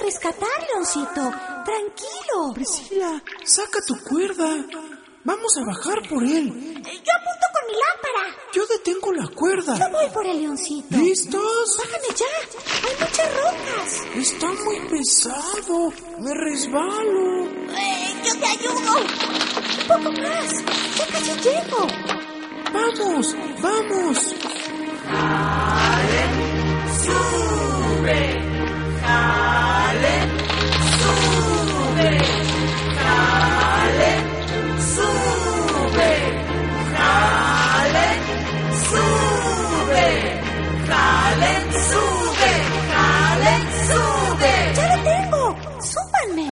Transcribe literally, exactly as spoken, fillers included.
rescatar, Leoncito. Tranquilo. Priscila, saca tu cuerda. Vamos a bajar por él. Yo apunto con mi lámpara. Yo detengo la cuerda. Yo voy por el Leoncito. ¿Listos? Bájame ya. Hay muchas rocas. Está muy pesado. Me resbalo. Eh, yo te ayudo. Un poco más. Ya casi llego. Vamos, vamos. ¡Sube!